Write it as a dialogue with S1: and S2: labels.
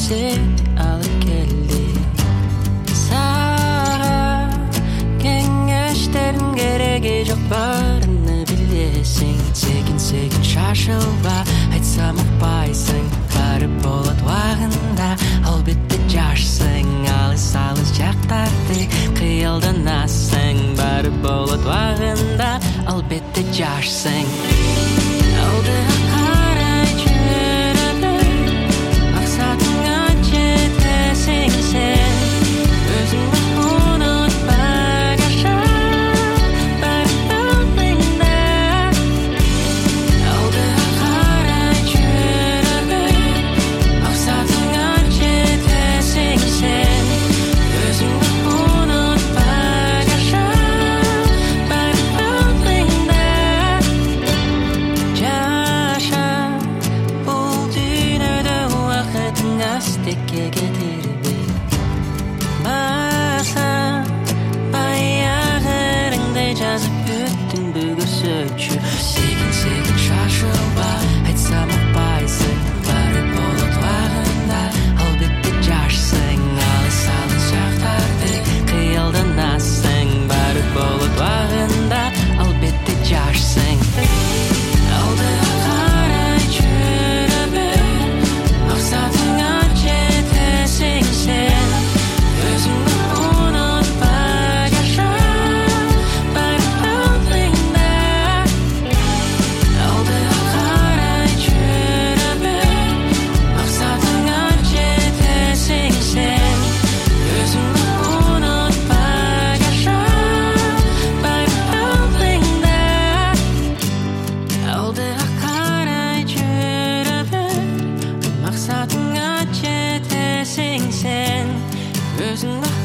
S1: seni alıp geldi. Sana kengeshlerim geregi yok barını bilesin. Sekin şaşılba aytsam uqpaysın. Barıp bolat vağında albitte jaşsın. Alыс жақтарды қиялданасың. Барып болот вағында албетте жашсың. Алдыға қарай жүріп мақсатыңа жетесің сен. Өзіңді ұмытпағаша барып алдыңда. Алдыға қарай жүріп мақсатыңа жетесің сен. Tekке getirip Basa bayağırında жазып өттің бүгі сөтші. Сегін шашылба айтсам ұқпайсың. Барып болот вағында албетте жашсың. Алыс жақтарды қиялданасың. Барып болот вағында албетте жашсың. Алдыға қарай жүріп мақсатыңа жетесің сен. Өзіңді ұмытпағаша барып алдыңда. Алдыға қарай жүріп мақсатыңа жетесің сен. Өзіңді ұмытпағаша барып алдыңда. Алдыға қарай жүріп мақсатыңа жетесің сен. Өзіңді